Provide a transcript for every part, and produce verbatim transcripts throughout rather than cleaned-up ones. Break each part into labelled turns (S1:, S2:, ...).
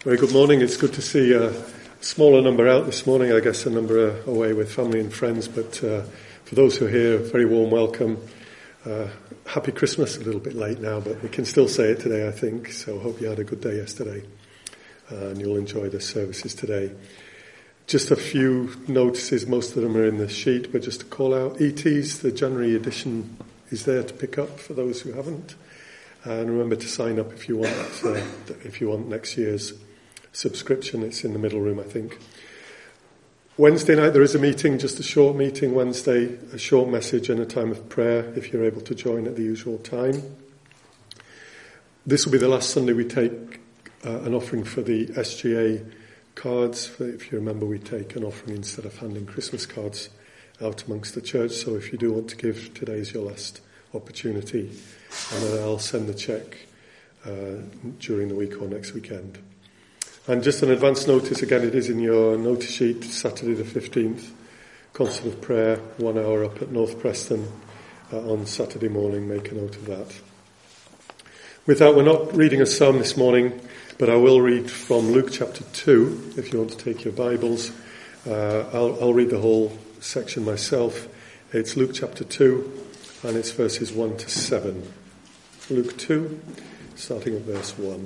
S1: Very good morning. It's good to see a smaller number out this morning. I guess a number are away with family and friends, but uh, for those who are here, very warm welcome. Uh, happy Christmas, a little bit late now, but we can still say it today, I think. So hope you had a good day yesterday uh, and you'll enjoy the services today. Just a few notices, most of them are in the sheet, but just to call out, E Ts, the January edition is there to pick up for those who haven't. And remember to sign up if you want uh, if you want next year's subscription. It's in the middle room, I think. Wednesday night there is a meeting, just a short meeting Wednesday, a short message and a time of prayer if you're able to join at the usual time. This will be the last Sunday we take uh, an offering for the S G A cards. If you remember, we take an offering instead of handing Christmas cards out amongst the church. So if you do want to give, today's your last opportunity. And then I'll send the cheque uh, during the week or next weekend. And just an advance notice, again, it is in your notice sheet, Saturday the fifteenth, concert of prayer, one hour up at North Preston uh, on Saturday morning. Make a note of that. With that, we're not reading a psalm this morning, but I will read from Luke chapter two, if you want to take your Bibles. Uh, I'll, I'll read the whole section myself. It's Luke chapter two, and it's verses one to seven. Luke two, starting at verse one.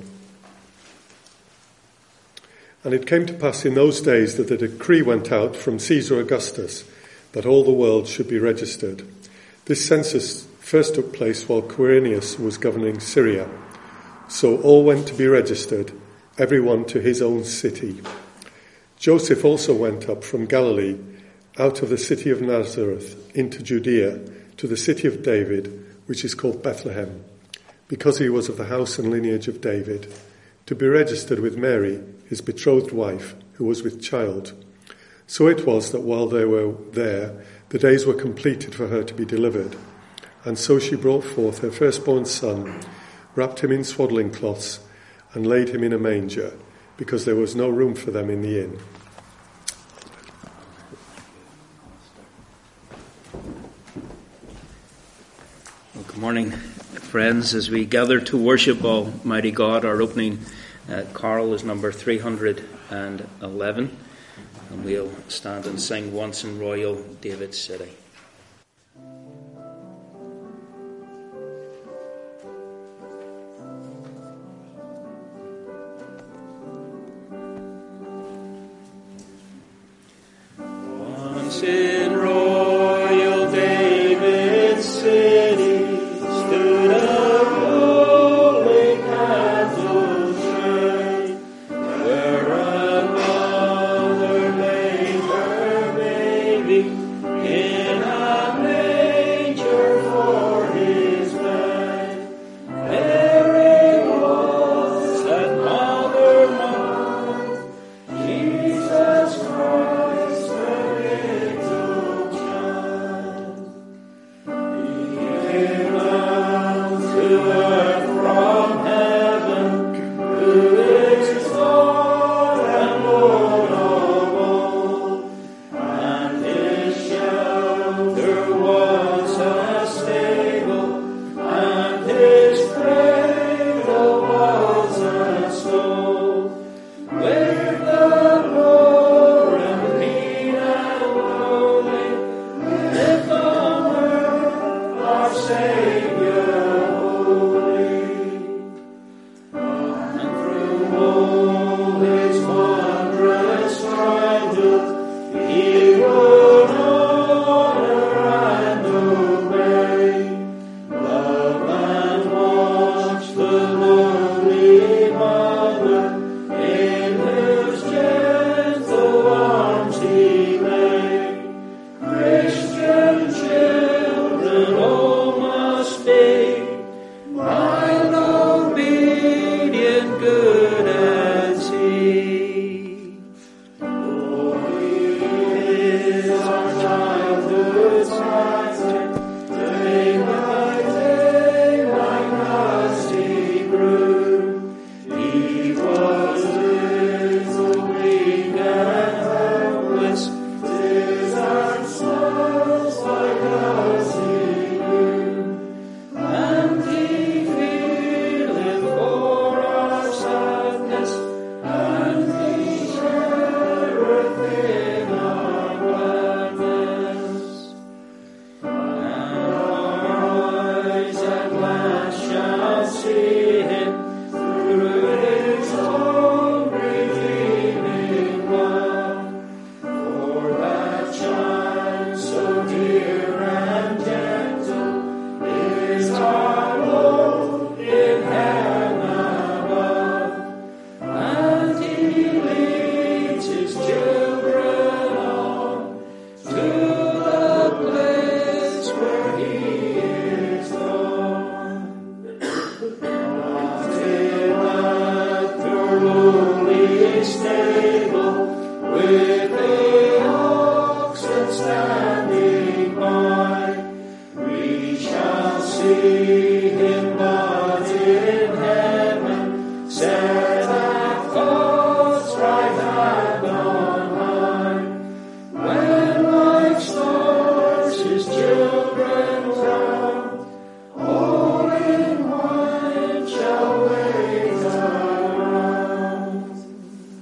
S1: And it came to pass in those days that a decree went out from Caesar Augustus that all the world should be registered. This census first took place while Quirinius was governing Syria. So all went to be registered, everyone to his own city. Joseph also went up from Galilee, out of the city of Nazareth, into Judea, to the city of David, which is called Bethlehem, because he was of the house and lineage of David, to be registered with Mary, his betrothed wife, who was with child. So it was that while they were there, the days were completed for her to be delivered. And so she brought forth her firstborn son, wrapped him in swaddling cloths, and laid him in a manger, because there was no room for them in the inn.
S2: Well, good morning, friends. As we gather to worship Almighty God, our opening Uh, Carol is number three hundred eleven, and we'll stand and sing Once in Royal David City. Once in Royal David City stood a rolling cattle train, where a mother laid her baby in a manger for his bed. There it was, that mother mourned, Jesus Christ the little
S3: lowly stable, with the oxen standing by. We shall see him but in heaven, set at God's right hand on high. When like stars his children crown, all in white shall wait around.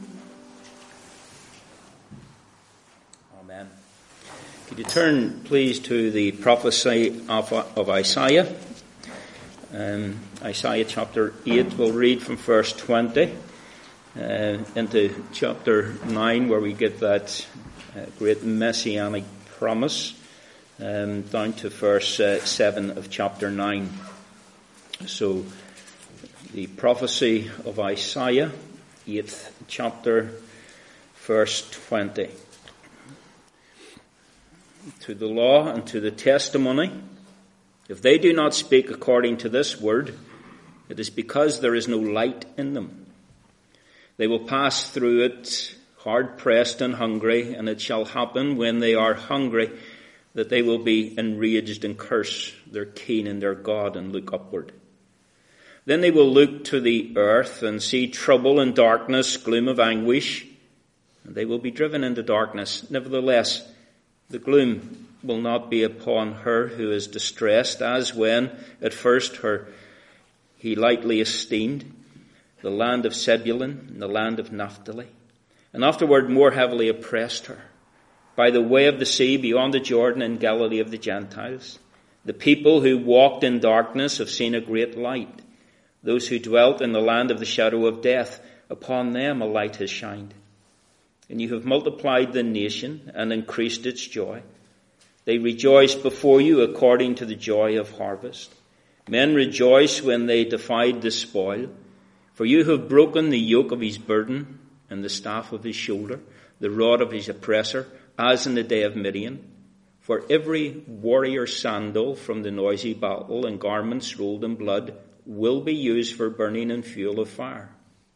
S2: Amen. Could you turn, please, to the prophecy of, of Isaiah? Um, Isaiah chapter eight, we'll read from verse twenty uh, into chapter nine, where we get that uh, great messianic promise, um, down to verse uh, seven of chapter nine. So, the prophecy of Isaiah, eighth chapter, verse twenty. To the law and to the testimony, if they do not speak according to this word, it is because there is no light in them. They will pass through it hard-pressed and hungry, and it shall happen when they are hungry that they will be enraged and curse their King and their God and look upward. Then they will look to the earth and see trouble and darkness, gloom of anguish, and they will be driven into darkness. Nevertheless, the gloom will not be upon her who is distressed, as when at first her he lightly esteemed the land of Zebulun and the land of Naphtali, and afterward more heavily oppressed her, by the way of the sea beyond the Jordan in Galilee of the Gentiles. The people who walked in darkness have seen a great light. Those who dwelt in the land of the shadow of death, upon them a light has shined. And you have multiplied the nation and increased its joy. They rejoice before you according to the joy of harvest. Men rejoice when they divide the spoil. For you have broken the yoke of his burden and the staff of his shoulder, the rod of his oppressor, as in the day of Midian. For every warrior's sandal from the noisy battle and garments rolled in blood will be used for burning and fuel of fire.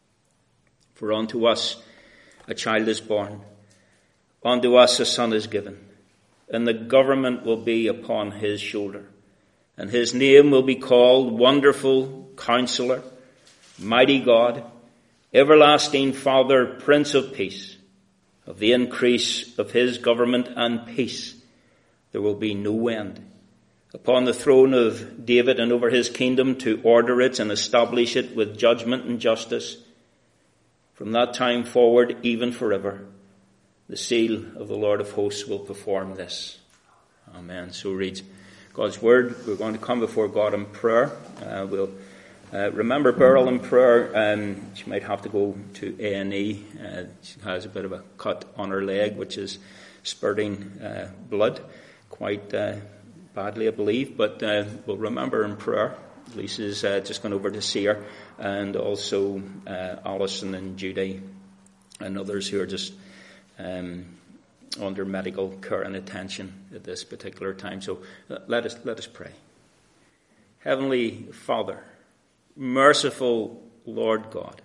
S2: For unto us a child is born, unto us a son is given, and the government will be upon his shoulder. And his name will be called Wonderful Counselor, Mighty God, Everlasting Father, Prince of Peace. Of the increase of his government and peace there will be no end. Upon the throne of David and over his kingdom, to order it and establish it with judgment and justice, from that time forward, even forever. The seal of the Lord of hosts will perform this. Amen. So reads God's word. We're going to come before God in prayer. Uh, we'll uh, remember Beryl in prayer. Um, she might have to go to A and E. Uh, she has a bit of a cut on her leg, which is spurting uh, blood quite uh, badly, I believe. But uh, we'll remember in prayer. Lisa's uh, just gone over to see her, and also uh, Alison and Judy and others who are just um, under medical care and attention at this particular time. So uh, let us let us pray. Heavenly Father, merciful Lord God,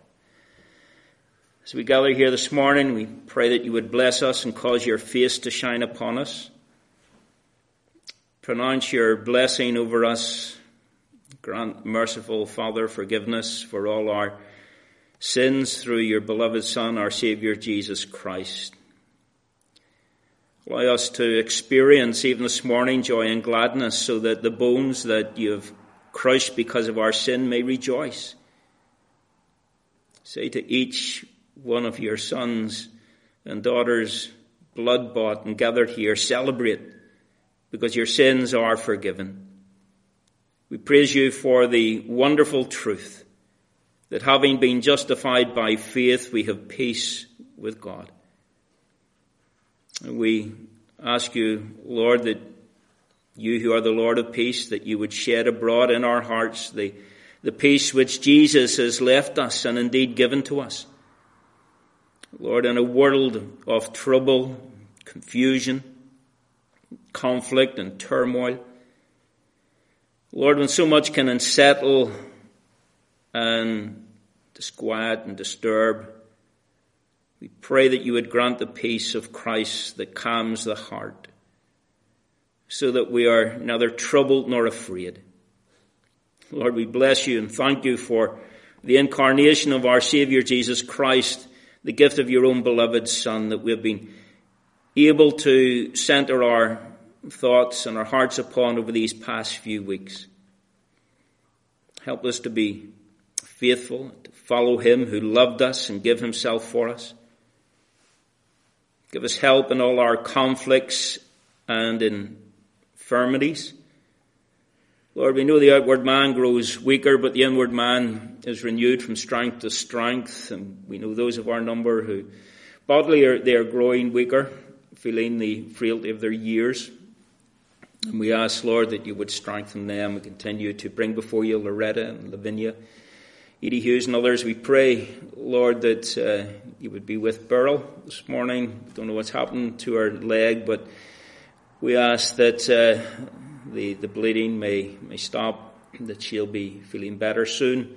S2: as we gather here this morning, we pray that you would bless us and cause your face to shine upon us. Pronounce your blessing over us. Grant, merciful Father, forgiveness for all our sins through your beloved Son, our Saviour, Jesus Christ. Allow us to experience, even this morning, joy and gladness, so that the bones that you have crushed because of our sin may rejoice. Say to each one of your sons and daughters, blood-bought and gathered here, celebrate, because your sins are forgiven. We praise you for the wonderful truth that having been justified by faith, we have peace with God. And we ask you, Lord, that you who are the Lord of peace, that you would shed abroad in our hearts the, the peace which Jesus has left us and indeed given to us. Lord, in a world of trouble, confusion, conflict and turmoil, Lord, when so much can unsettle and disquiet and disturb We pray that you would grant the peace of Christ that calms the heart, so that we are neither troubled nor afraid. Lord, we bless you and thank you for the incarnation of our Saviour Jesus Christ, the gift of your own beloved Son, that we have been able to center our thoughts and our hearts upon over these past few weeks. Help us to be faithful, to follow him who loved us and gave himself for us. Give us help in all our conflicts and infirmities. Lord, we know the outward man grows weaker, but the inward man is renewed from strength to strength. And we know those of our number who bodily are, they are growing weaker, feeling the frailty of their years. And we ask, Lord, that you would strengthen them. We continue to bring before you Loretta and Lavinia, Edie Hughes and others. We pray, Lord, that uh, you would be with Beryl this morning. Don't know what's happened to her leg, but we ask that uh, the, the bleeding may, may stop, that she'll be feeling better soon.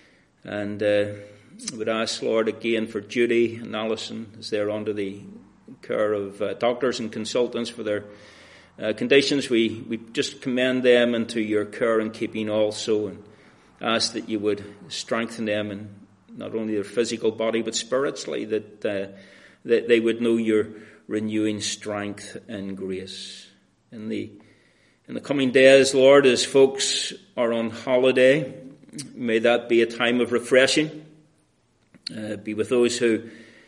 S2: And uh, I would ask, Lord, again for Judy and Alison as they're under the care of uh, doctors and consultants for their uh, conditions. We, we just commend them into your care and keeping also, and ask that you would strengthen them in not only their physical body but spiritually, that, uh, that they would know your renewing strength and grace. In the, in the coming days, Lord, as folks are on holiday, may that be a time of refreshing. Uh, be with those who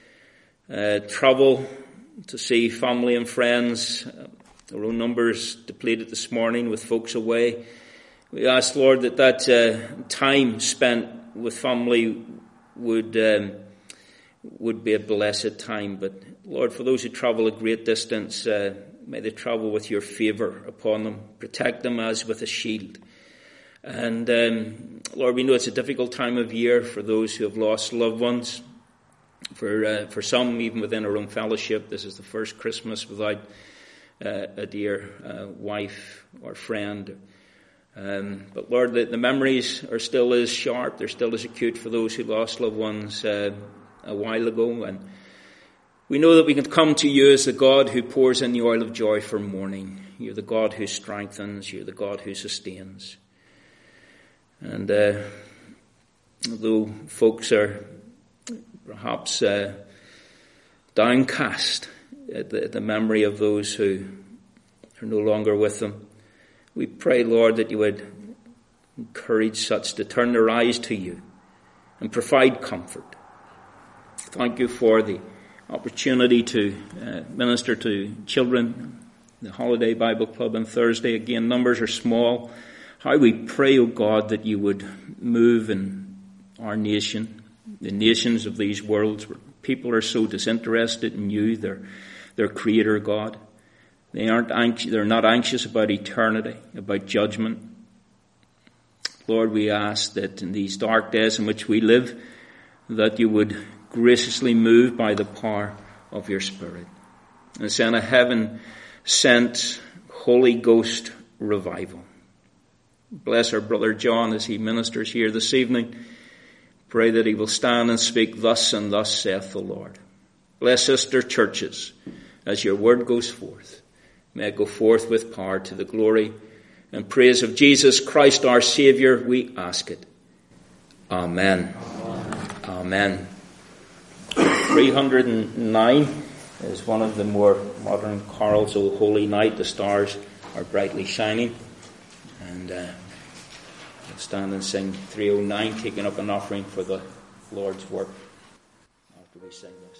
S2: uh, travel to see family and friends. Uh, our own numbers depleted this morning with folks away. We ask, Lord, that that uh, time spent with family would um, would be a blessed time. But, Lord, for those who travel a great distance, uh, may they travel with your favour upon them. Protect them as with a shield. And, um, Lord, we know it's a difficult time of year for those who have lost loved ones. For uh, for some, even within our own fellowship, this is the first Christmas without uh, a dear uh, wife or friend. Um, but Lord, the, the memories are still as sharp, they're still as acute for those who lost loved ones uh, a while ago. And we know that we can come to you as the God who pours in the oil of joy for mourning. You're the God who strengthens, you're the God who sustains. And uh, although folks are perhaps uh, downcast at the, at the memory of those who are no longer with them, we pray, Lord, that you would encourage such to turn their eyes to you and provide comfort. Thank you for the opportunity to uh, minister to children, the Holiday Bible Club on Thursday. Again, numbers are small. How we pray, O God, that you would move in our nation, the nations of these worlds where people are so disinterested in you, their, their Creator God. They aren't anxious, they're not anxious about eternity, about judgment. Lord, we ask that in these dark days in which we live, that you would graciously move by the power of your Spirit and send a heaven-sent Holy Ghost revival. Bless our brother John as he ministers here this evening. Pray that he will stand and speak, thus and thus saith the Lord. Bless sister churches as your word goes forth. May it go forth with power to the glory and praise of Jesus Christ our Saviour, we ask it. Amen. Amen. three hundred nine is one of the more modern chorals, O Holy Night, the stars are brightly shining. And uh, we'll stand and sing three oh nine, taking up an offering for the Lord's work after we sing this.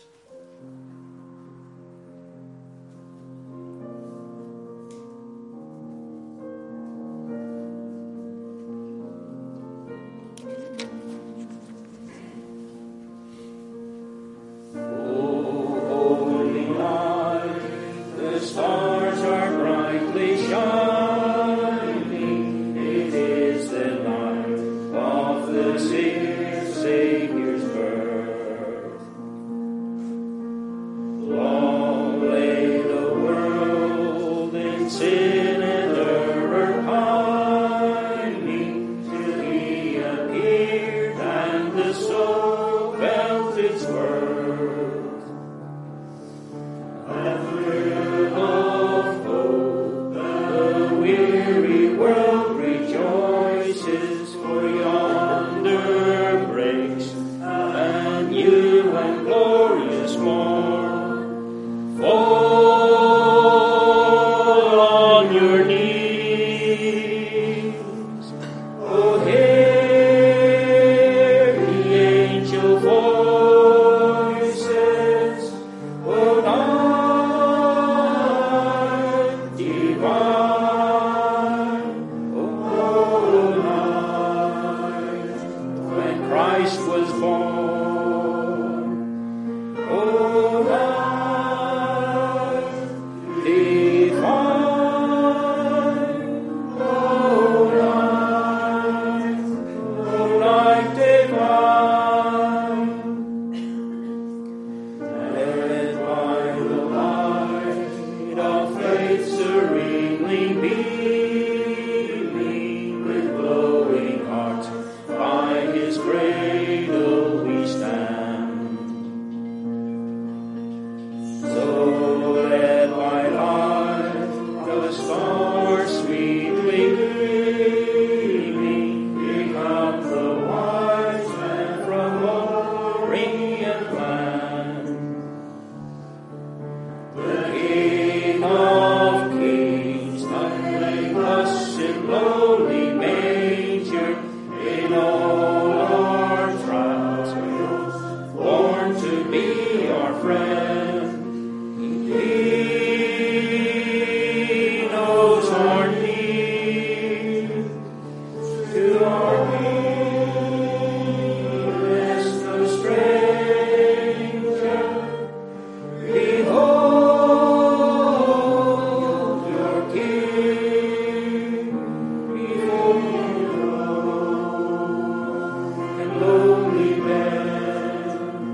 S3: The soul felt its worth. to be our friend. He knows our need. To our weakness no stranger. Behold your King before you and lowly man.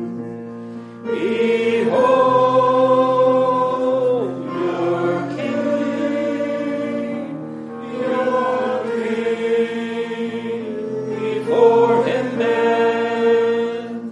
S3: Behold your King, your King before him bend.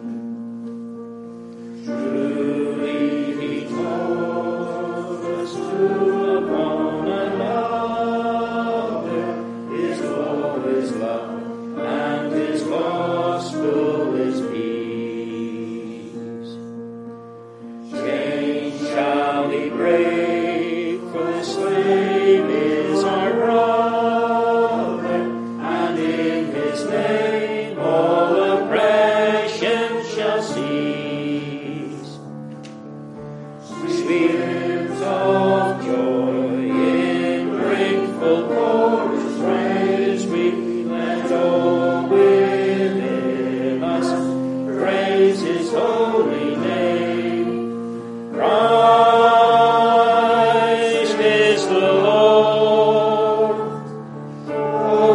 S3: Truly he taught us to love one another. His law is love, and his gospel is peace. Chains shall he break, for the slave is our brother, and in his name all oppression shall cease. Sweet hymns of joy in grateful chorus praise we let all within us praise his holy name. Christ is the Lord. Oh,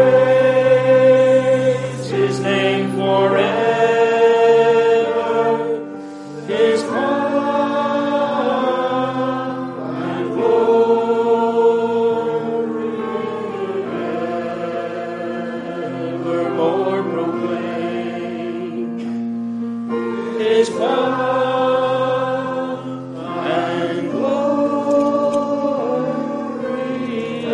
S3: praise his name forever. His power and glory evermore proclaim. His power and glory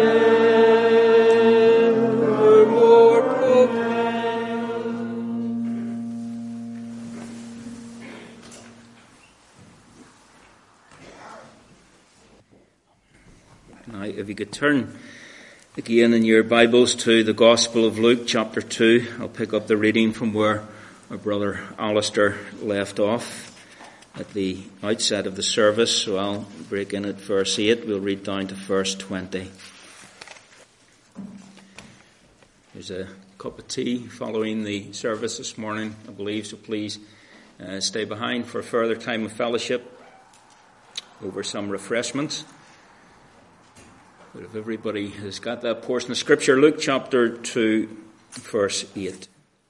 S3: evermore proclaim.
S2: Now, if you could turn again in your Bibles to the Gospel of Luke, chapter two. I'll pick up the reading from where our brother Alistair left off at the outset of the service. So I'll break in at verse eight. We'll read down to verse twenty. There's a cup of tea following the service this morning, I believe, so please uh, stay behind for a further time of fellowship over some refreshments. But if everybody has got that portion of Scripture, Luke chapter two, verse eight.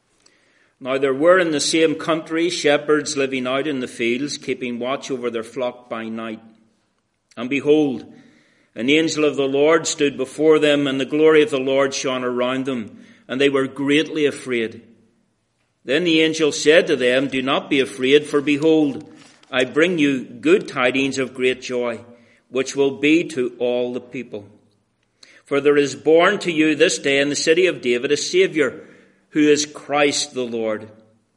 S2: Now there were in the same country shepherds living out in the fields, keeping watch over their flock by night. And behold, an angel of the Lord stood before them, and the glory of the Lord shone around them, and they were greatly afraid. Then the angel said to them, Do not be afraid, for behold, I bring you good tidings of great joy, which will be to all the people. For there is born to you this day in the city of David a Saviour, who is Christ the Lord.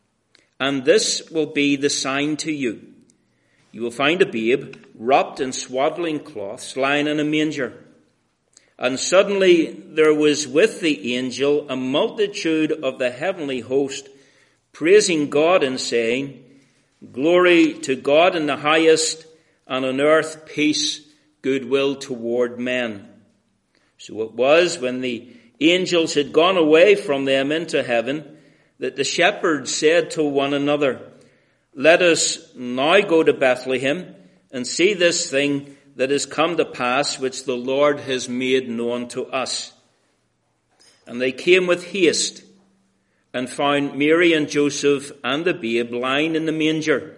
S2: And this will be the sign to you. You will find a babe wrapped in swaddling cloths, lying in a manger. And suddenly there was with the angel a multitude of the heavenly host, praising God and saying, Glory to God in the highest, and on earth peace, goodwill toward men. So it was when the angels had gone away from them into heaven that the shepherds said to one another, Let us now go to Bethlehem and see this thing that has come to pass, which the Lord has made known to us. And they came with haste and found Mary and Joseph and the babe lying in the manger.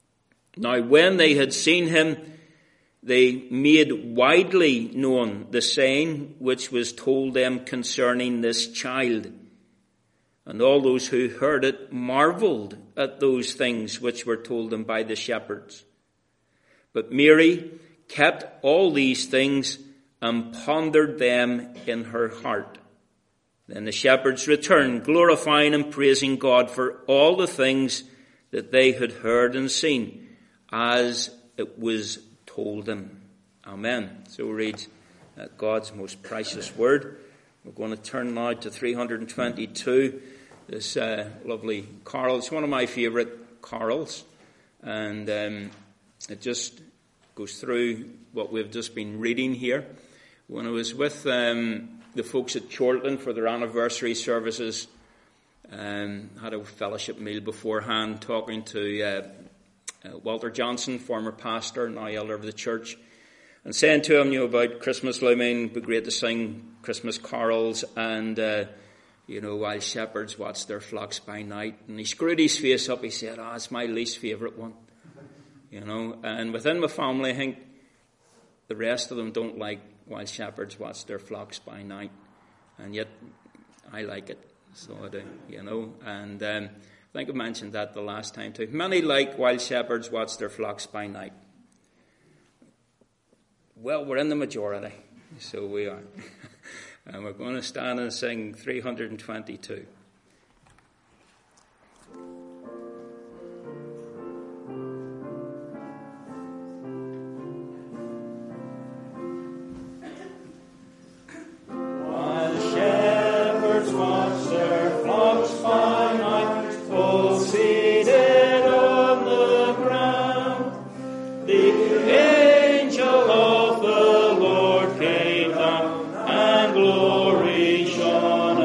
S2: Now when they had seen him, they made widely known the saying which was told them concerning this child. And all those who heard it marveled at those things which were told them by the shepherds. But Mary kept all these things and pondered them in her heart. Then the shepherds returned, glorifying and praising God for all the things that they had heard and seen, as it was told them. Amen. So reads uh, God's most precious word. We're going to turn now to three hundred twenty-two. This uh, lovely carol. It's one of my favourite carols. And um, it just goes through what we've just been reading here. When I was with um, the folks at Chorlton for their anniversary services, um, had a fellowship meal beforehand, talking to uh, uh, Walter Johnson, former pastor, now elder of the church, and saying to him, you know, about Christmas looming, it'd be great to sing Christmas carols, and uh, you know, while shepherds watch their flocks by night. And he screwed his face up. He said, "Ah, oh, it's my least favourite one." You know, and within my family, I think the rest of them don't like while shepherds watch their flocks by night, and yet I like it, so I do. You know, and um, I think I mentioned that the last time too. Many like while shepherds watch their flocks by night. Well, we're in the majority, so we are. And we're going to stand and sing three hundred twenty-two.
S3: While shepherds watch their flocks by night, all seated on the ground, the angel of the Lord came down, and glory shone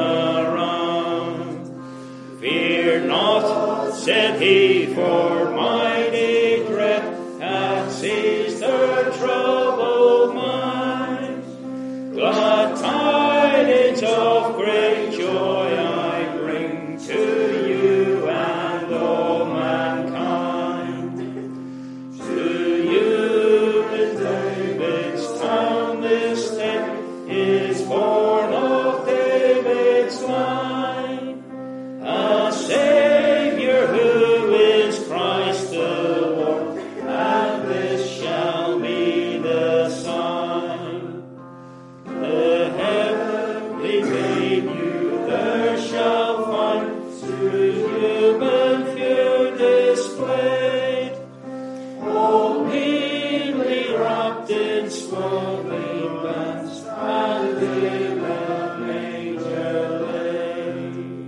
S3: around. Fear not, said he, for mighty dread hath seized her troubled mind. Glad tidings of great joy I bring to you and all mankind. To you in David's town this day is born of David's line a Saviour who is Christ the Lord, and this shall be the sign. The heavenly babe you there shall find, to human view displayed, all meanly wrapped in swaddling bands, and in a manger laid.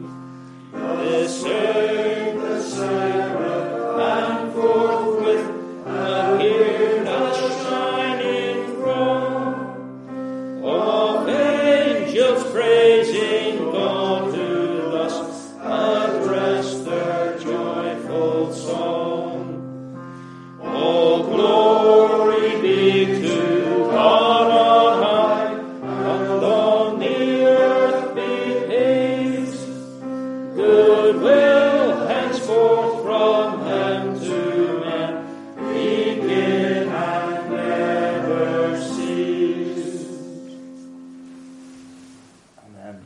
S3: Discern the Sabbath, and forthwith appeared a shining throne of angels praising God, who thus addressed their joyful song. All glory be to God on high, and on the earth be peace, goodwill henceforth from them to men, begin and never cease.
S2: Amen.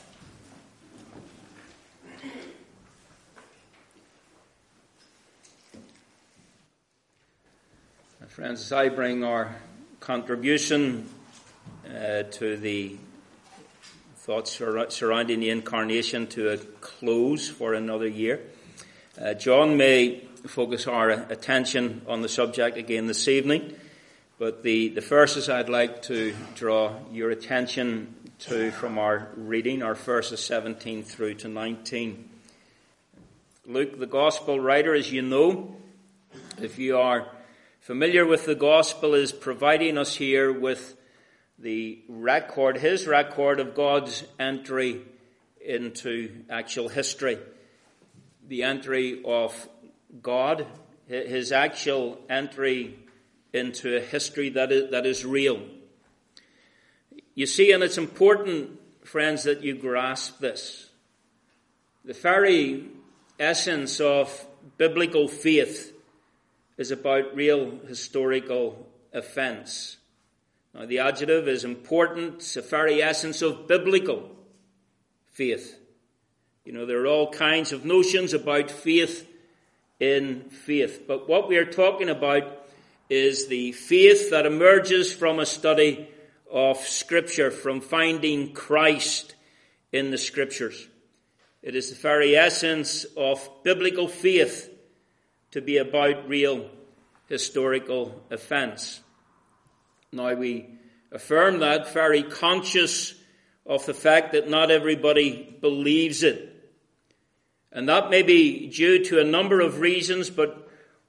S2: Friends, as I bring our contribution uh, to the thoughts sur- surrounding the incarnation to a close for another year, uh, John may focus our attention on the subject again this evening, but the, the verses I'd like to draw your attention to from our reading are verses seventeen through to nineteen. Luke, the gospel writer, as you know, if you are familiar with the gospel, is providing us here with the record, his record of God's entry into actual history. The entry of God, his actual entry into a history that is, that is real. You see, and it's important, friends, that you grasp this. The very essence of biblical faith is about real historical events. Now, the adjective is important. It's the very essence of biblical faith. You know, there are all kinds of notions about faith in faith. But what we are talking about is the faith that emerges from a study of Scripture, from finding Christ in the Scriptures. It is the very essence of biblical faith to be about real historical events. Now, we affirm that very conscious of the fact that not everybody believes it. And that may be due to a number of reasons, but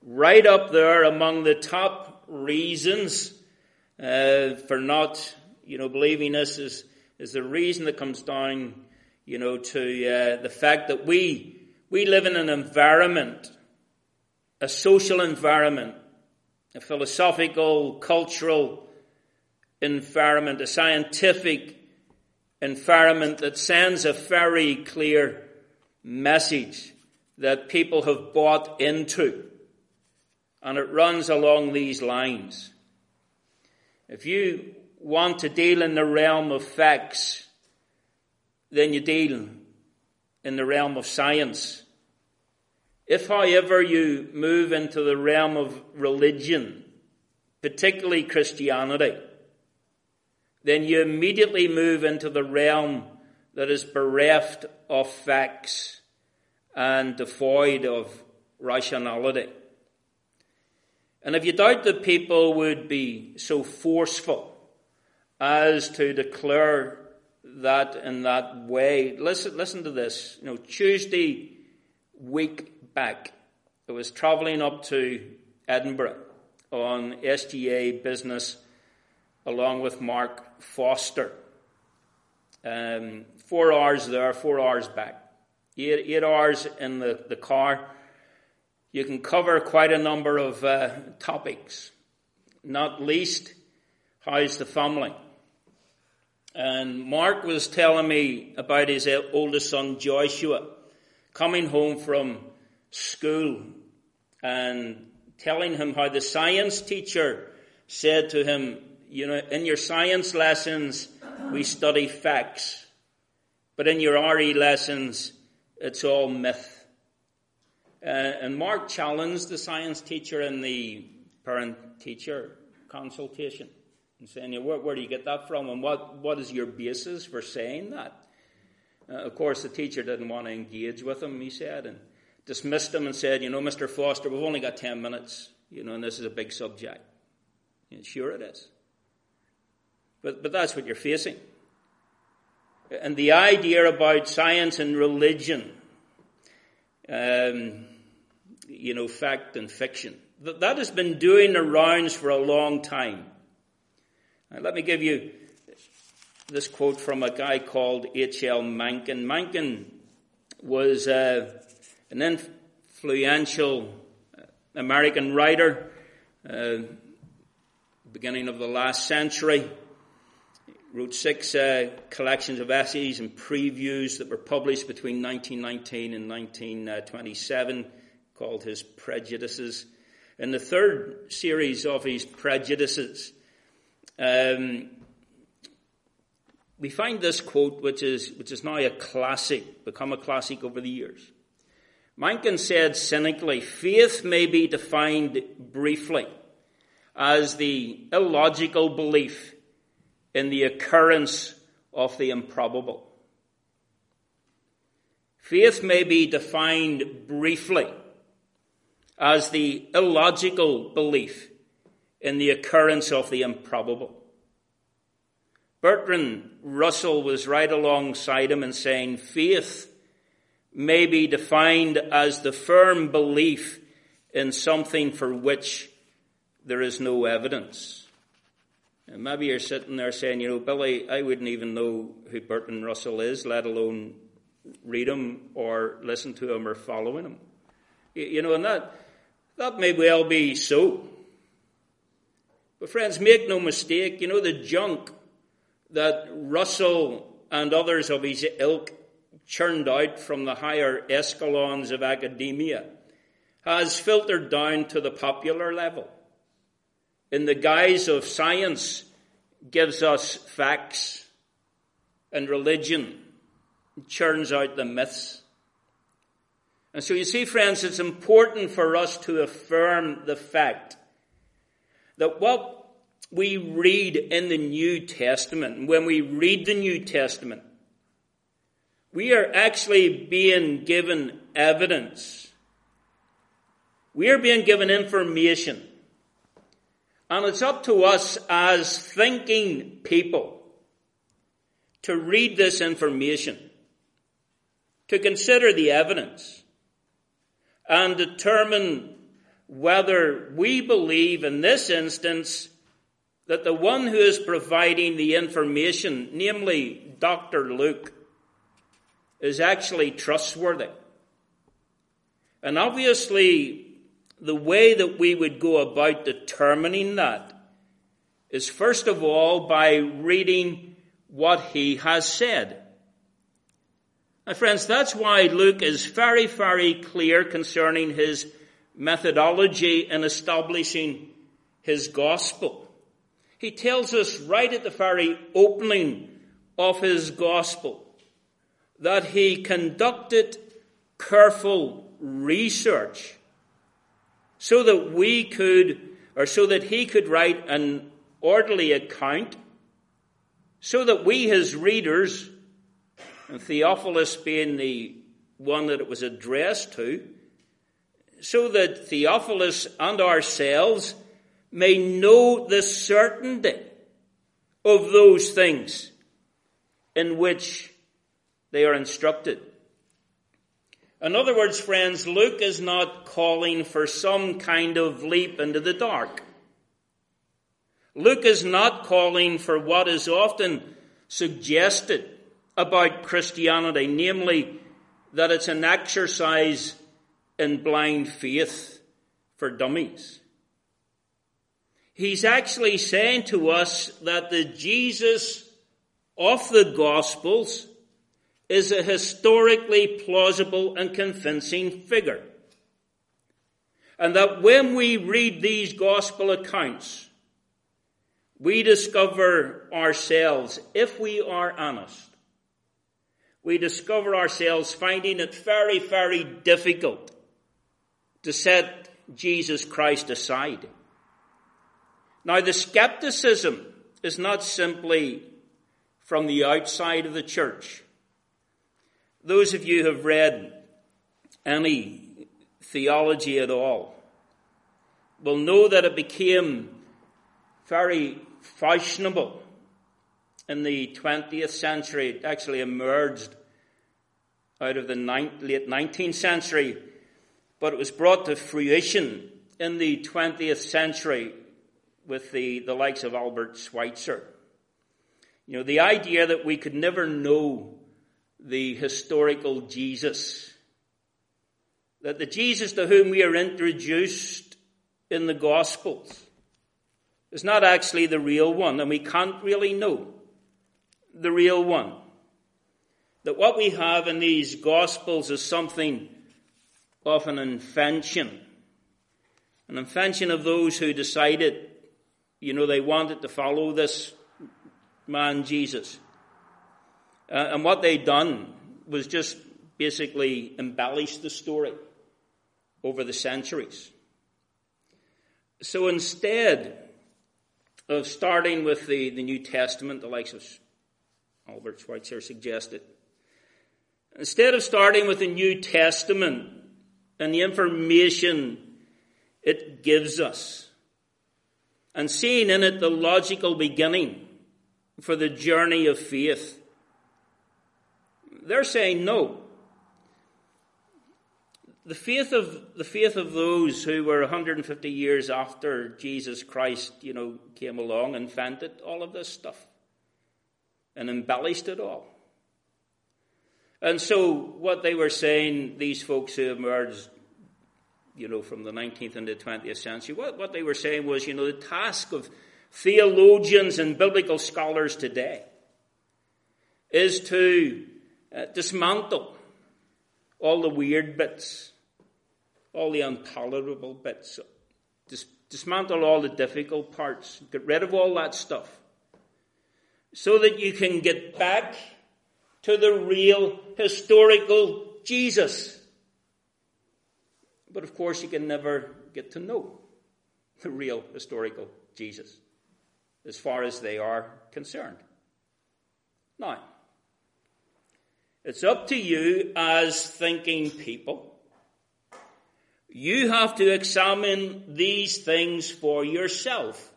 S2: right up there among the top reasons uh, for not, you know, believing this is, is the reason that comes down, you know, to uh, the fact that we we live in an environment, a social environment, a philosophical, cultural environment, a scientific environment that sends a very clear message that people have bought into. And it runs along these lines. If you want to deal in the realm of facts, then you deal in the realm of science. If, however, you move into the realm of religion, particularly Christianity, then you immediately move into the realm that is bereft of facts and devoid of rationality. And if you doubt that people would be so forceful as to declare that in that way, listen, listen to this. You know, Tuesday week back, I was travelling up to Edinburgh on S G A business along with Mark Foster. Um, four hours there, four hours back. Eight, eight hours in the, the car. You can cover quite a number of uh, topics, not least, how's the family? And Mark was telling me about his oldest son, Joshua, coming home from school and telling him how the science teacher said to him, you know, in your science lessons, we study facts, but in your R E lessons, it's all myth. Uh, and Mark challenged the science teacher in the parent-teacher consultation and saying, where, where do you get that from? And what, what is your basis for saying that? Uh, of course, the teacher didn't want to engage with him, he said, and dismissed him and said, you know, Mister Foster, we've only got ten minutes, you know, and this is a big subject. You know, sure it is. But, but that's what you're facing. And the idea about science and religion, um, you know, fact and fiction, that, that has been doing the rounds for a long time. And let me give you this quote from a guy called H L Mencken. Mencken was uh, an influential American writer, uh, beginning of the last century. Wrote six uh, collections of essays and previews that were published between nineteen nineteen and nineteen twenty-seven, called his Prejudices. In the third series of his Prejudices, um, we find this quote, which is which is now a classic, become a classic over the years. Mencken said cynically, faith may be defined briefly as the illogical belief in the occurrence of the improbable. Faith may be defined briefly as the illogical belief in the occurrence of the improbable. Bertrand Russell was right alongside him in saying, faith may be defined as the firm belief in something for which there is no evidence. And maybe you're sitting there saying, you know, Billy, I wouldn't even know who Bertrand Russell is, let alone read him or listen to him or follow him. You know, and that, that may well be so. But friends, make no mistake, you know, the junk that Russell and others of his ilk churned out from the higher echelons of academia has filtered down to the popular level. In the guise of science, gives us facts, and religion churns out the myths. And so you see, friends, it's important for us to affirm the fact that what we read in the New Testament, when we read the New Testament, we are actually being given evidence. We are being given information. And it's up to us as thinking people to read this information, to consider the evidence, and determine whether we believe in this instance that the one who is providing the information, namely Doctor Luke, is actually trustworthy. And obviously, the way that we would go about determining that is first of all by reading what he has said. My friends, that's why Luke is very, very clear concerning his methodology in establishing his gospel. He tells us right at the very opening of his gospel that he conducted careful research so that we could, or so that he could write an orderly account, so that we, his readers, and Theophilus being the one that it was addressed to, so that Theophilus and ourselves may know the certainty of those things in which they are instructed. In other words, friends, Luke is not calling for some kind of leap into the dark. Luke is not calling for what is often suggested about Christianity, namely that it's an exercise in blind faith for dummies. He's actually saying to us that the Jesus of the Gospels is a historically plausible and convincing figure. And that when we read these Gospel accounts, we discover ourselves, if we are honest, we discover ourselves finding it very, very difficult to set Jesus Christ aside. Now, the skepticism is not simply from the outside of the church. Those of you who have read any theology at all will know that it became very fashionable in the twentieth century. It actually emerged out of the late nineteenth century, but it was brought to fruition in the twentieth century with the, the likes of Albert Schweitzer. You know, the idea that we could never know the historical Jesus, that the Jesus to whom we are introduced in the Gospels is not actually the real one, and we can't really know the real one. That what we have in these Gospels is something of an invention, an invention of those who decided, you know, they wanted to follow this man Jesus. Uh, and what they'd done was just basically embellish the story over the centuries. So instead of starting with the, the New Testament, the likes of Albert Schweitzer suggested, instead of starting with the New Testament and the information it gives us, and seeing in it the logical beginning for the journey of faith, they're saying no. The faith of the faith of those who were one hundred fifty years after Jesus Christ, you know, came along, invented all of this stuff and embellished it all. And so what they were saying, these folks who emerged, you know, from the nineteenth and the twentieth century, what, what they were saying was, you know, the task of theologians and biblical scholars today is to uh, dismantle all the weird bits, all the unpalatable bits, dis- dismantle all the difficult parts, get rid of all that stuff, so that you can get back to the real historical Jesus. But of course, you can never get to know the real historical Jesus, as far as they are concerned. Now, it's up to you as thinking people. You have to examine these things for yourself.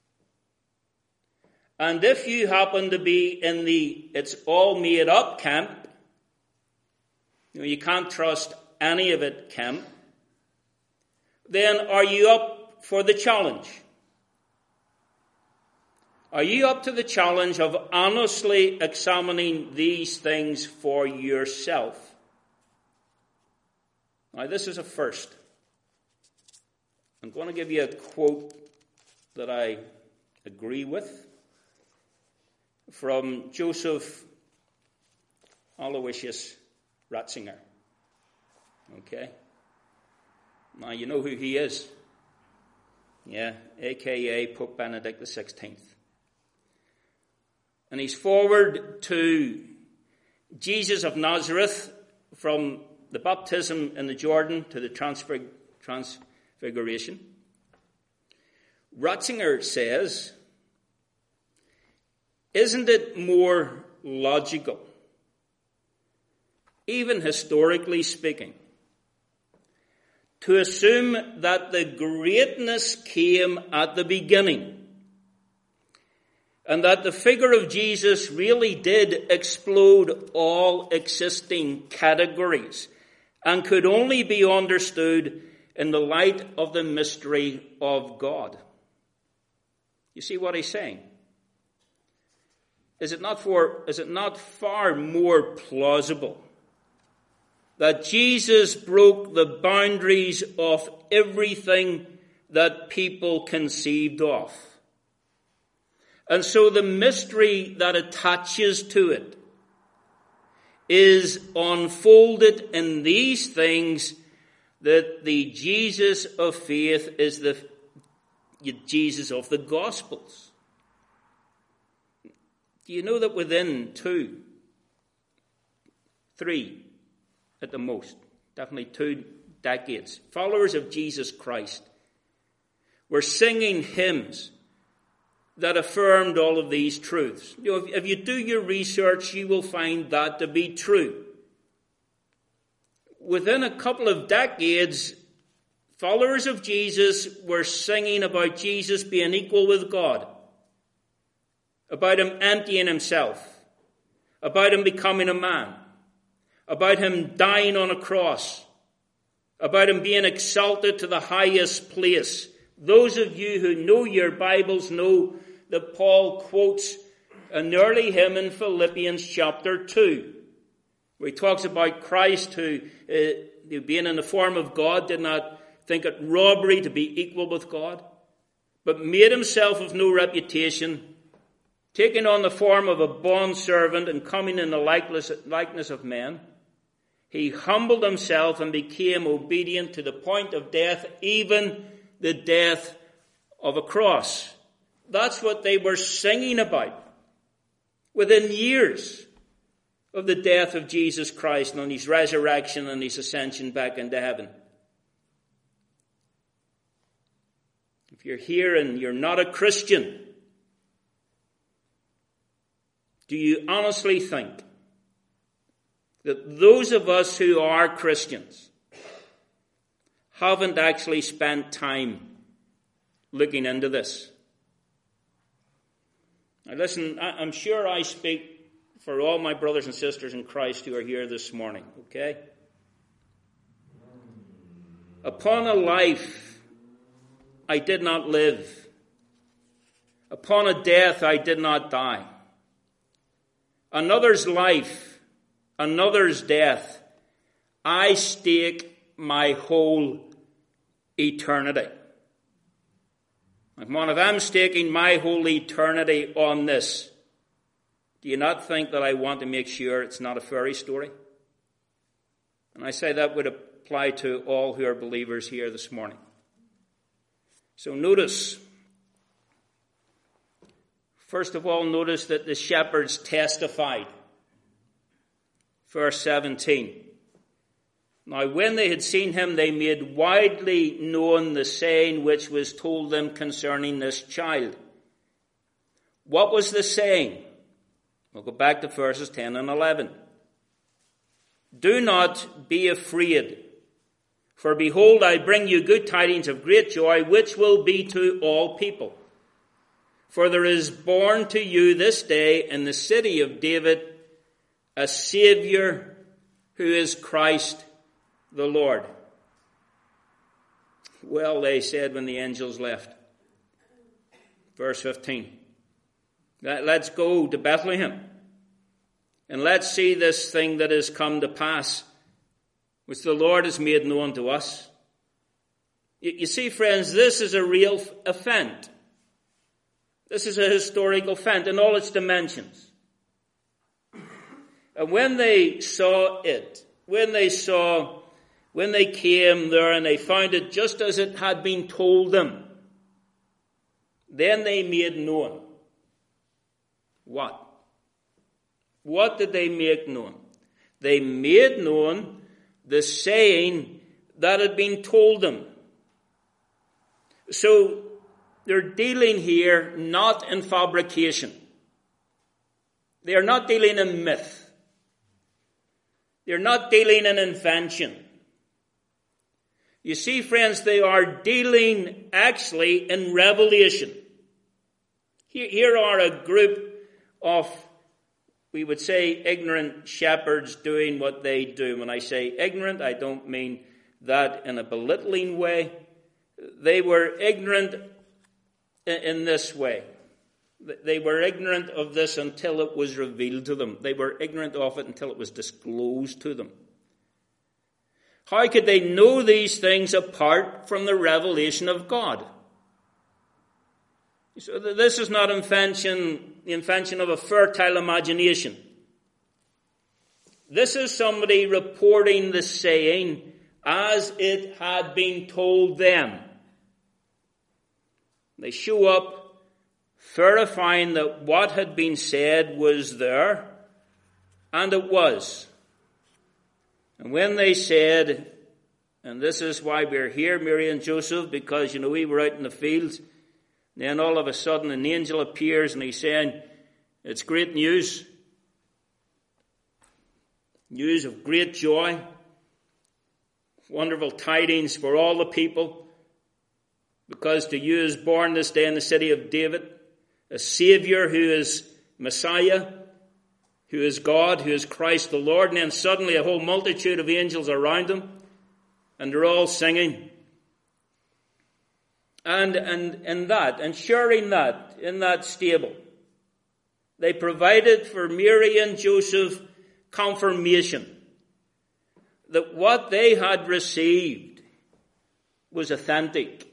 S2: And if you happen to be in the it's all made up camp, you know, you can't trust any of it camp, then are you up for the challenge? Are you up to the challenge of honestly examining these things for yourself? Now, this is a first. I'm going to give you a quote that I agree with from Joseph Aloysius Ratzinger. Okay? Now, you know who he is. Yeah, a k a. Pope Benedict the sixteenth. And he's forward to Jesus of Nazareth from the baptism in the Jordan to the transfig- transfiguration. Ratzinger says, isn't it more logical, even historically speaking, to assume that the greatness came at the beginning, and that the figure of Jesus really did explode all existing categories and could only be understood in the light of the mystery of God? You see what he's saying? Is it not for, is it not far more plausible that Jesus broke the boundaries of everything that people conceived of? And so the mystery that attaches to it is unfolded in these things, that the Jesus of faith is the Jesus of the Gospels. Do you know that within two, three at the most, definitely two decades, followers of Jesus Christ were singing hymns that affirmed all of these truths? You know, if, if you do your research, you will find that to be true. Within a couple of decades, followers of Jesus were singing about Jesus being equal with God, about him emptying himself, about him becoming a man, about him dying on a cross, about him being exalted to the highest place. Those of you who know your Bibles know that Paul quotes an early hymn in Philippians chapter two, where he talks about Christ who, uh, who being in the form of God, did not think it robbery to be equal with God, but made himself of no reputation, taking on the form of a bondservant and coming in the likeness, likeness of men. He humbled himself and became obedient to the point of death, even the death of a cross. That's what they were singing about within years of the death of Jesus Christ and on his resurrection and his ascension back into heaven. If you're here and you're not a Christian, do you honestly think that those of us who are Christians haven't actually spent time looking into this? Now listen, I'm sure I speak for all my brothers and sisters in Christ who are here this morning, okay? Upon a life I did not live. Upon a death I did not die. Another's life, another's death, I stake my whole eternity. Come on, if I'm staking my whole eternity on this, do you not think that I want to make sure it's not a fairy story? And I say that would apply to all who are believers here this morning. So notice, first of all, notice that the shepherds testified. Verse seventeen. Now when they had seen him, they made widely known the saying which was told them concerning this child. What was the saying? We'll go back to verses ten and eleven. Do not be afraid, for behold, I bring you good tidings of great joy, which will be to all people. For there is born to you this day in the city of David a Savior, who is Christ the Lord. Well, they said when the angels left. Verse fifteen. Let's go to Bethlehem. And let's see this thing that has come to pass, which the Lord has made known to us. You, you see, friends, this is a real event. This is a historical event in all its dimensions. And when they saw it, when they saw, when they came there and they found it just as it had been told them, then they made known. What? What did they make known? They made known the saying that had been told them. So they're dealing here not in fabrication. They are not dealing in myth. They're not dealing in invention. You see, friends, they are dealing actually in revelation. Here, here are a group of, we would say, ignorant shepherds doing what they do. When I say ignorant, I don't mean that in a belittling way. They were ignorant in this way. They were ignorant of this until it was revealed to them. They were ignorant of it until it was disclosed to them. How could they know these things apart from the revelation of God? So this is not invention, the invention of a fertile imagination. This is somebody reporting the saying as it had been told them. They show up verifying that what had been said was there, and it was. And when they said, and this is why we're here, Mary and Joseph, because, you know, we were out in the fields, then all of a sudden an angel appears and he's saying, it's great news. News of great joy. Wonderful tidings for all the people. Because to you is born this day in the city of David a Savior who is Messiah, who is God, who is Christ the Lord. And then suddenly a whole multitude of angels around him. And they're all singing. And, and, and that, and sharing that, in that stable, they provided for Mary and Joseph confirmation that what they had received was authentic.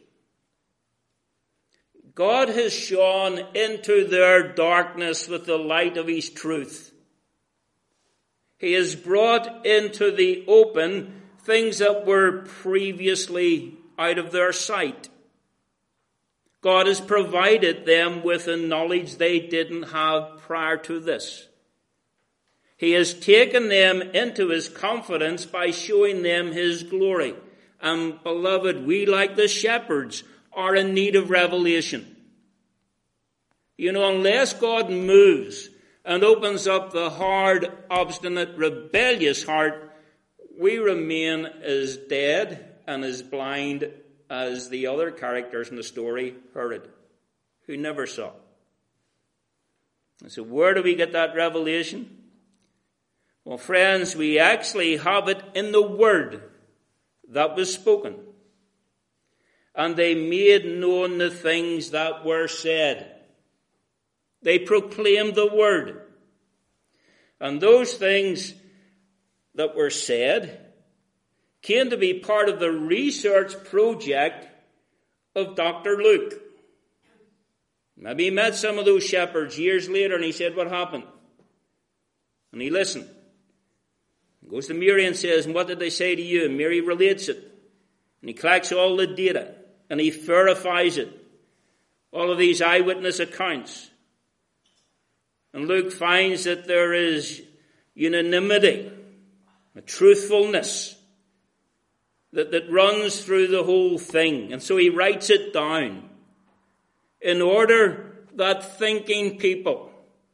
S2: God has shone into their darkness with the light of his truth. He has brought into the open things that were previously out of their sight. God has provided them with a knowledge they didn't have prior to this. He has taken them into his confidence by showing them his glory. And beloved, we like the shepherds are in need of revelation. You know, unless God moves and opens up the hard, obstinate, rebellious heart, we remain as dead and as blind as the other characters in the story, Herod, who never saw. And so where do we get that revelation? Well, friends, we actually have it in the word that was spoken. And they made known the things that were said. They proclaimed the word. And those things that were said came to be part of the research project of Doctor Luke. Maybe he met some of those shepherds years later and he said, what happened? And he listened. He goes to Mary and says, and what did they say to you? And Mary relates it. And he collects all the data and he verifies it. All of these eyewitness accounts. And Luke finds that there is unanimity, a truthfulness that, that runs through the whole thing. And so he writes it down in order that thinking people,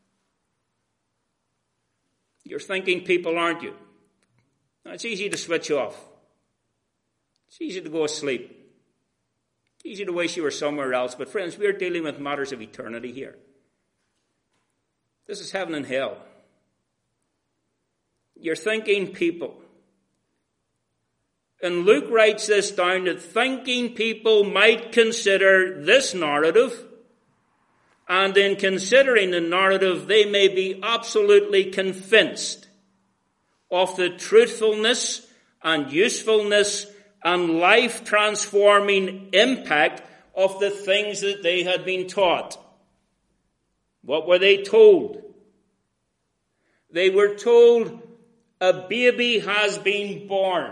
S2: you're thinking people, aren't you? Now, it's easy to switch off. It's easy to go asleep. It's easy to wish you were somewhere else. But friends, we're dealing with matters of eternity here. This is heaven and hell. You're thinking people. And Luke writes this down that thinking people might consider this narrative, and in considering the narrative, they may be absolutely convinced of the truthfulness and usefulness and life-transforming impact of the things that they had been taught. What were they told? They were told, a baby has been born.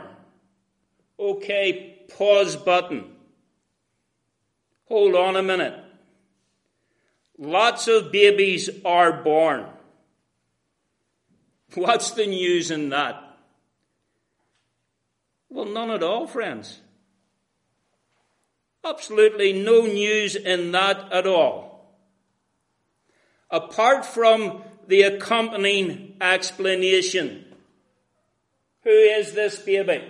S2: Okay, pause button. Hold on a minute. Lots of babies are born. What's the news in that? Well, none at all, friends. Absolutely no news in that at all. Apart from the accompanying explanation. Who is this baby?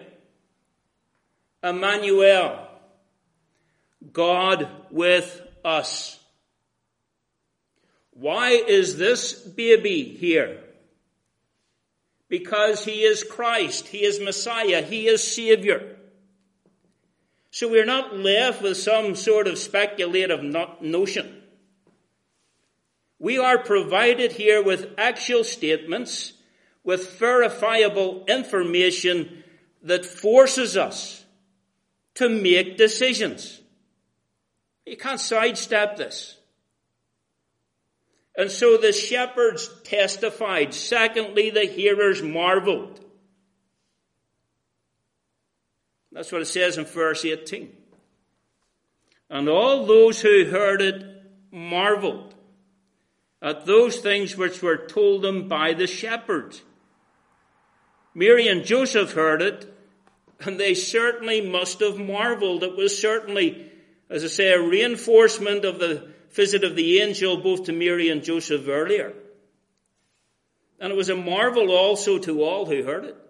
S2: Emmanuel. God with us. Why is this baby here? Because he is Christ, he is Messiah, he is Savior. So we're not left with some sort of speculative notion. We are provided here with actual statements, with verifiable information that forces us to make decisions. You can't sidestep this. And so the shepherds testified. Secondly, the hearers marveled. That's what it says in verse eighteen. And all those who heard it marveled at those things which were told them by the shepherds. Mary and Joseph heard it, and they certainly must have marveled. It was certainly, as I say, a reinforcement of the visit of the angel both to Mary and Joseph earlier. And it was a marvel also to all who heard it.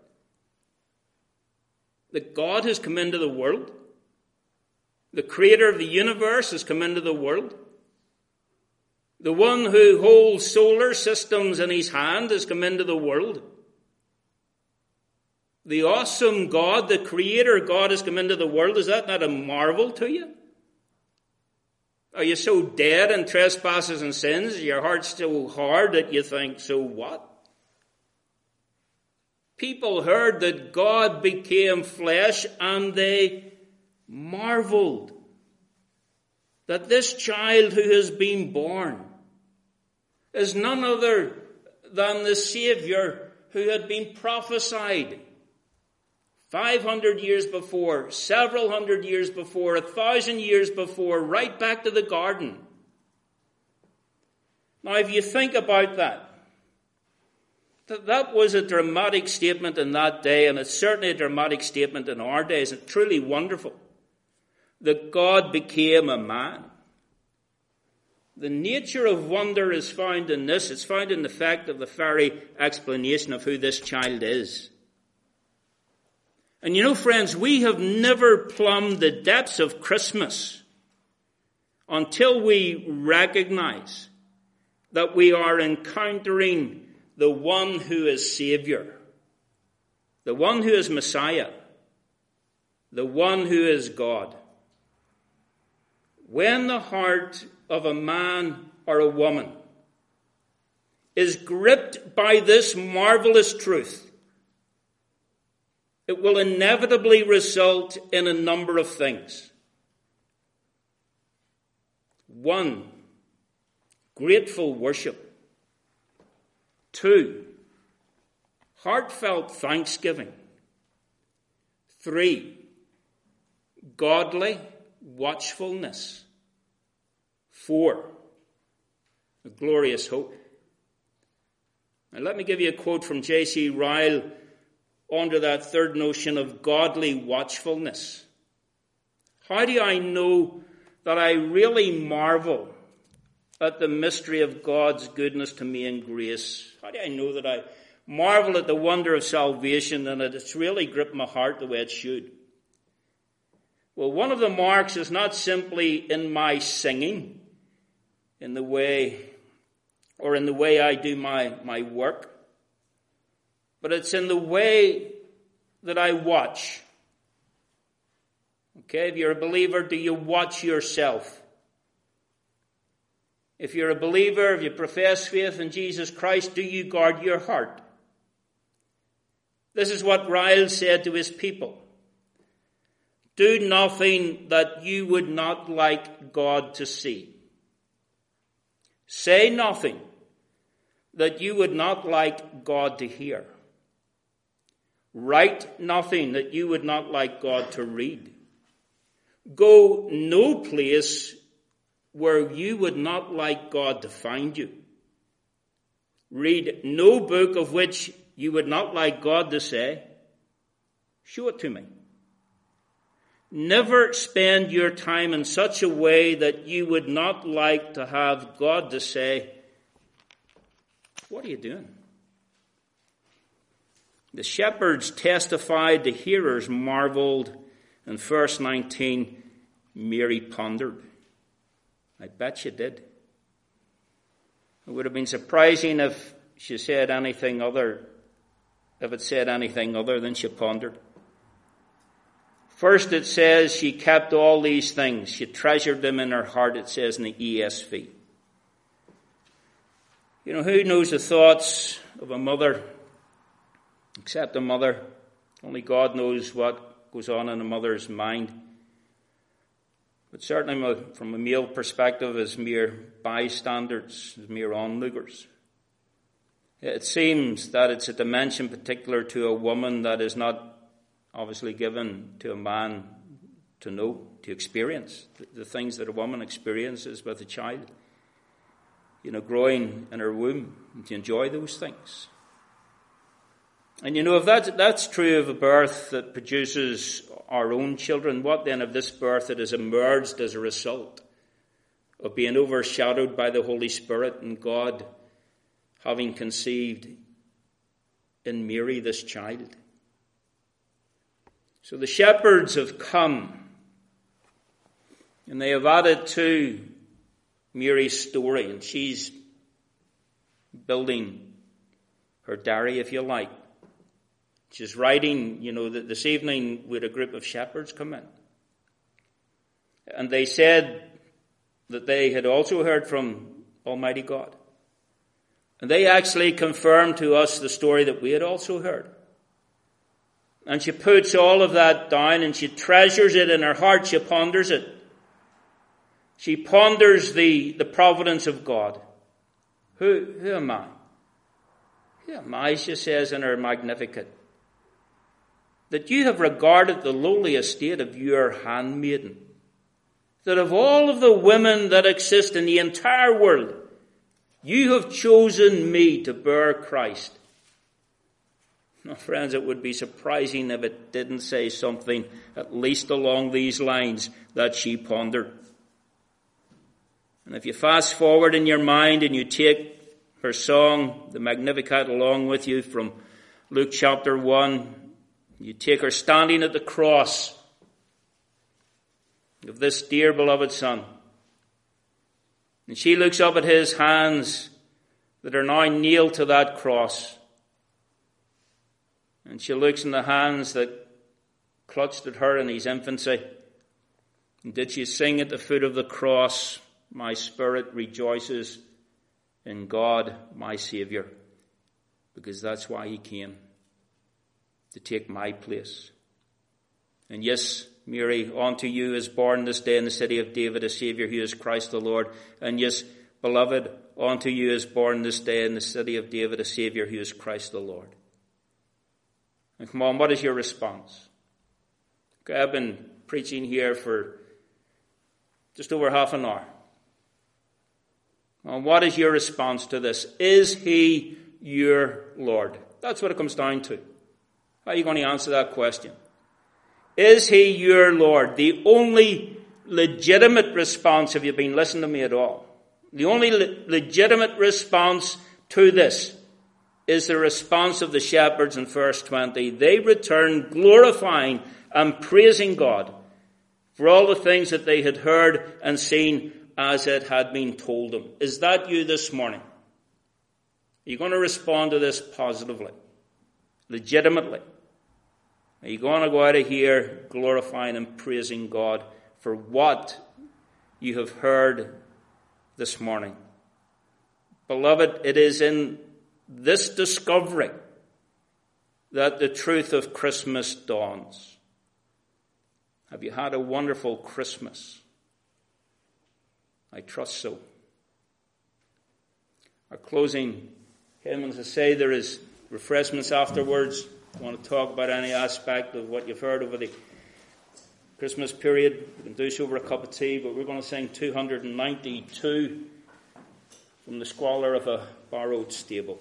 S2: That God has come into the world. The creator of the universe has come into the world. The one who holds solar systems in his hand has come into the world. The awesome God, the creator God, has come into the world. Is that not a marvel to you? Are you so dead in trespasses and sins? Your heart's so hard that you think, so what? People heard that God became flesh and they marveled that this child who has been born is none other than the Savior who had been prophesied five hundred years before, several hundred years before, a thousand years before, right back to the garden. Now, if you think about that, that, that was a dramatic statement in that day, and it's certainly a dramatic statement in our days. It's truly wonderful that God became a man. The nature of wonder is found in this. It's found in the fact of the very explanation of who this child is. And you know, friends, we have never plumbed the depths of Christmas until we recognize that we are encountering the one who is Savior, the one who is Messiah, the one who is God. When the heart of a man or a woman is gripped by this marvelous truth, it will inevitably result in a number of things. One, grateful worship. Two, heartfelt thanksgiving. Three, godly watchfulness. Four, a glorious hope. Now let me give you a quote from J C Ryle under that third notion of godly watchfulness. How do I know that I really marvel at the mystery of God's goodness to me and grace? How do I know that I marvel at the wonder of salvation and that it's really gripped my heart the way it should? Well, one of the marks is not simply in my singing, in the way, or in the way I do my, my work, but it's in the way that I watch Okay, if you're a believer, do you watch yourself? If you're a believer, if you profess faith in Jesus Christ, do you guard your heart? This is what Ryle said to his people. Do nothing that you would not like God to see. Say nothing that you would not like God to hear. Write nothing that you would not like God to read. Go no place where you would not like God to find you. Read no book of which you would not like God to say, show it to me. Never spend your time in such a way that you would not like to have God to say, what are you doing? The shepherds testified, the hearers marveled. In verse nineteen, Mary pondered. I bet you did. It would have been surprising if she said anything other, if it said anything other than she pondered. First it says she kept all these things. She treasured them in her heart, it says in the E S V. You know, who knows the thoughts of a mother except a mother? Only God knows what goes on in a mother's mind. But certainly from a male perspective, as mere bystanders, as mere onlookers. It seems that it's a dimension particular to a woman that is not obviously given to a man to know, to experience. The, the things that a woman experiences with a child. You know, growing in her womb, and to enjoy those things. And you know, if that's, that's true of a birth that produces our own children, what then of this birth that has emerged as a result of being overshadowed by the Holy Spirit and God having conceived in Mary this child? So the shepherds have come, and they have added to Mary's story, and she's building her diary, if you like. She's writing, you know, that this evening we had a group of shepherds come in. And they said that they had also heard from Almighty God. And they actually confirmed to us the story that we had also heard. And she puts all of that down and she treasures it in her heart. She ponders it. She ponders the, the providence of God. Who, who am I? Who am I, she says in her Magnificat, that you have regarded the lowly estate of your handmaiden, that of all of the women that exist in the entire world, you have chosen me to bear Christ. Now, friends, it would be surprising if it didn't say something at least along these lines that she pondered. And if you fast forward in your mind and you take her song, the Magnificat, along with you from Luke chapter one, you take her standing at the cross of this dear beloved Son. And she looks up at his hands that are now nailed to that cross. And she looks in the hands that clutched at her in his infancy. And did she sing at the foot of the cross, my spirit rejoices in God, my Saviour, because that's why he came, to take my place. And yes, Mary, unto you is born this day in the city of David a Saviour, who is Christ the Lord. And yes, beloved, unto you is born this day in the city of David a Saviour, who is Christ the Lord. And come on, what is your response? Okay, I've been preaching here for just over half an hour. And what is your response to this? Is he your Lord? That's what it comes down to. How are you going to answer that question? Is he your Lord? The only legitimate response, have you been listening to me at all? The only le- legitimate response to this is the response of the shepherds in verse twenty. They returned glorifying and praising God for all the things that they had heard and seen as it had been told them. Is that you this morning? Are you going to respond to this positively, legitimately? Are you going to go out of here glorifying and praising God for what you have heard this morning? Beloved, it is in this discovery that the truth of Christmas dawns. Have you had a wonderful Christmas? I trust so. Our closing hymn, as I say, there is refreshments afterwards. If you want to talk about any aspect of what you've heard over the Christmas period, we can do so over a cup of tea, but we're going to sing two hundred ninety-two from the squalor of a borrowed stable.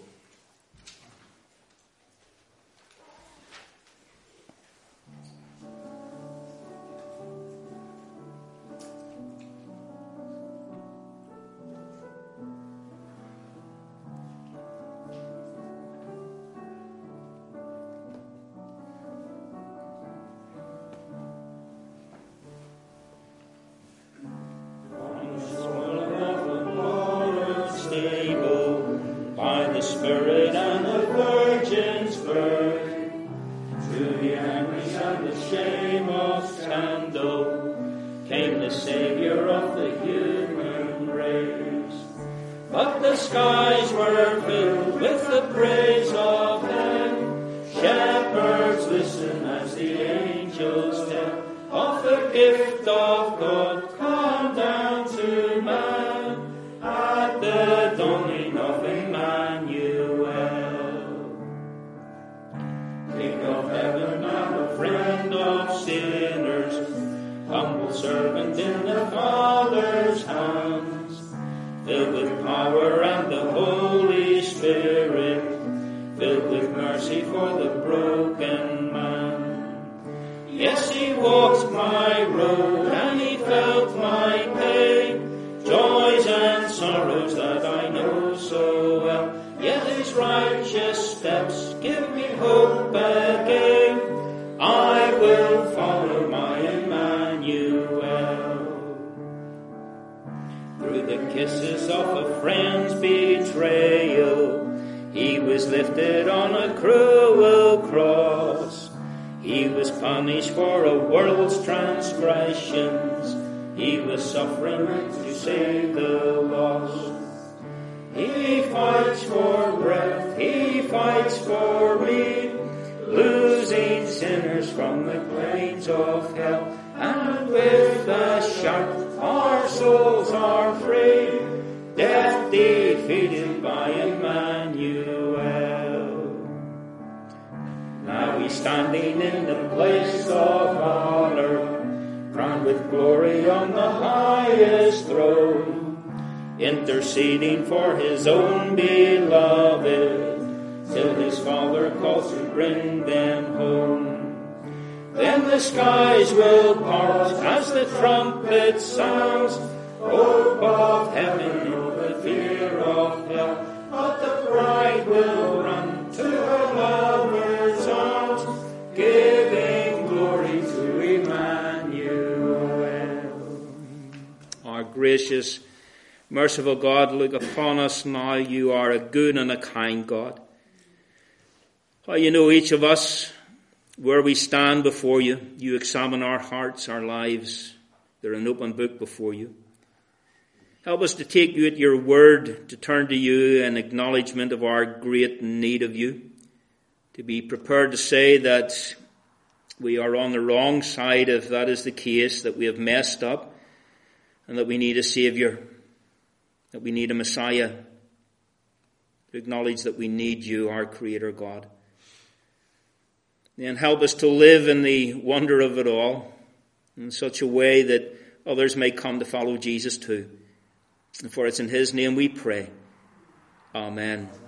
S2: Interceding for his own beloved, till his Father calls to bring them home. Then the skies will part as the trumpet sounds, hope of heaven, no the fear of hell, but the bride will run to her lover's arms, giving glory to Emmanuel. Our gracious, merciful God, look upon us now. You are a good and a kind God. How you know each of us, where we stand before you. You examine our hearts, our lives. They're an open book before you. Help us to take you at your word, to turn to you in acknowledgement of our great need of you, to be prepared to say that we are on the wrong side if that is the case, that we have messed up, and that we need a Saviour, that we need a Messiah, to acknowledge that we need you, our Creator God. Then help us to live in the wonder of it all in such a way that others may come to follow Jesus too. And for it's in his name we pray. Amen.